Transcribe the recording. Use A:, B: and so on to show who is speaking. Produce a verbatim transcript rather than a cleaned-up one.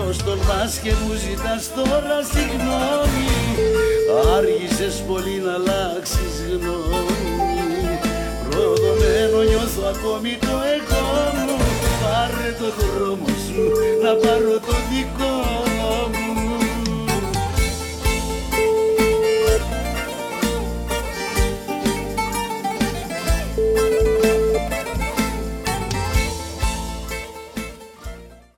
A: πως τολμάς και μου ζητάς τώρα συγγνώμη? Άργησες πολύ να αλλάξεις γνώμη. Προδομένο νιώθω ακόμη το εγώ μου. Πάρε το δρόμο σου, να πάρω το